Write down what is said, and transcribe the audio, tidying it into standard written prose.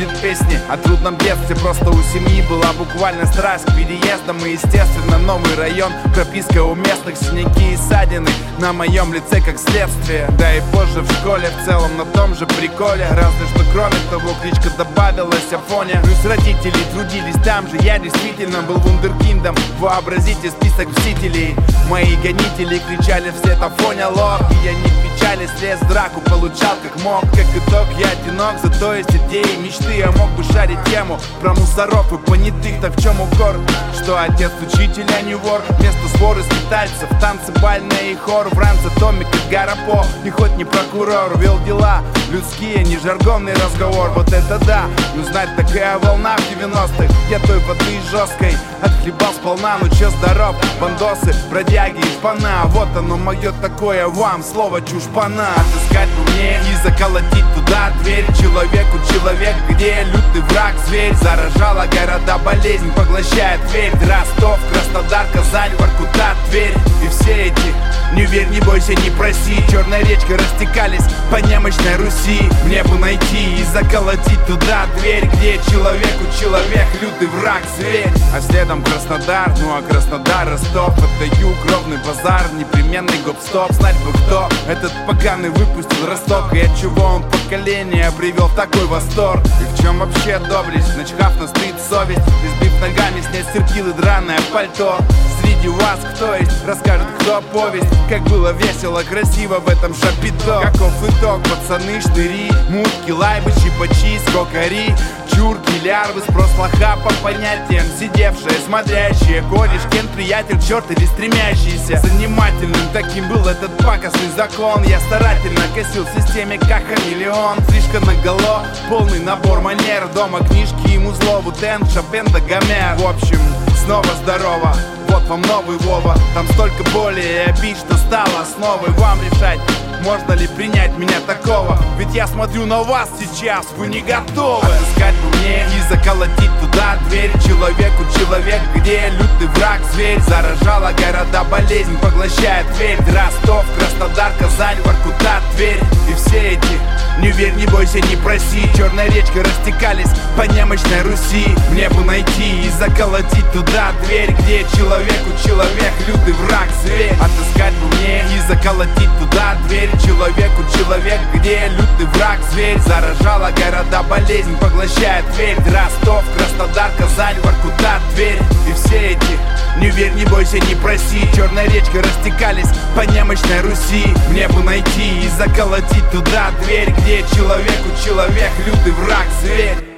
будет песни о трудном детстве. Просто у семьи была буквально страсть к переездам. И естественно новый район, прописка у местных, синяки и ссадины на моем лице как следствие. Да и позже в школе в целом на том же приколе. Разве что кроме того кличка добавилась Афоня. Плюс родители трудились там же, я действительно был вундеркиндом. Вообразите список мстителей. Мои гонители кричали вслед Афоня лох. И я не в печали слез в драку, получал как мог. Как итог я одинок, зато есть идеи, мечты. Я мог бы шарить тему про мусоров и понятых. Так в чем укор? Что отец учитель, а не вор. Вместо своры скитальцев, танцы бальные и хор. В ранце Томик и Гарапо. И хоть не прокурор, вел дела людские, не жаргонный разговор. Вот это да, ну знать такая волна в 90-х. Я той воды жесткой отхлебал сполна. Ну че здоров, бандосы, бродяги и шпана. Вот оно мое такое вам слово чушпана. Отыскать бы мне и заколотить туда дверь. Человеку человек, где лютый враг, зверь. Заражала города болезнь, поглощает Тверь. Ростов, Краснодар, Казань, Воркута, Тверь. И все эти не верь, не бойся, не проси. Черной речкой растекались по немощной Руси. Мне бы найти и заколотить туда дверь, где человеку человек, лютый враг, зверь. А следом Краснодар, ну а Краснодар, Ростов. Это юг, ровный базар, непременный гоп-стоп. Знать бы кто этот поганый выпустил росток. И от чего он поколение привел в такой восторг. И в чем вообще доблесть, начхав на стыд совесть. Избив ногами, снять серпилы, драное пальто. Среди вас кто есть, расскажет кто повесть. Как было весело, красиво в этом шапито. Каков итог, пацаны, штыри, мутки, лайбы, чипачи, скокари, чурки, лярвы, спрос лоха по понятиям. Сидевшие, смотрящие, кореш, кен, приятель, черт или стремящийся. Занимательным таким был этот пакостный закон. Я старательно косил в системе как хамелеон. Слишком наголо, полный набор манер. Дома книжки и музло, Вутен, Шопен да Гомер. В общем, снова здорово, вот вам новый Вова. Там столько боли и обид, что стало основой. Вам решать, можно ли принять меня такого. Ведь я смотрю на вас сейчас, вы не готовы. Отыскать бы мне и заколотить туда дверь. Человеку человек, где лютый враг, зверь. Заражала города болезнь, поглощает Тверь. Ростов, Краснодар, Казань, Воркута, Тверь. И все эти не верь, не бойся, не проси. Черной речкой растекались по немощной Руси. Мне бы найти и заколотить туда дверь, где человеку человек, лютый враг, зверь. Отыскать бы мне и заколотить туда дверь. Человеку человек, где лютый враг, зверь. Заражала города болезнь, поглощает Тверь. Ростов, Краснодар, Казань, Воркута, Тверь. И все эти не верь, не бойся, не проси. Черной речкой растекались по немощной Руси. Мне бы найти и заколотить туда дверь, где человеку человек, лютый враг, зверь.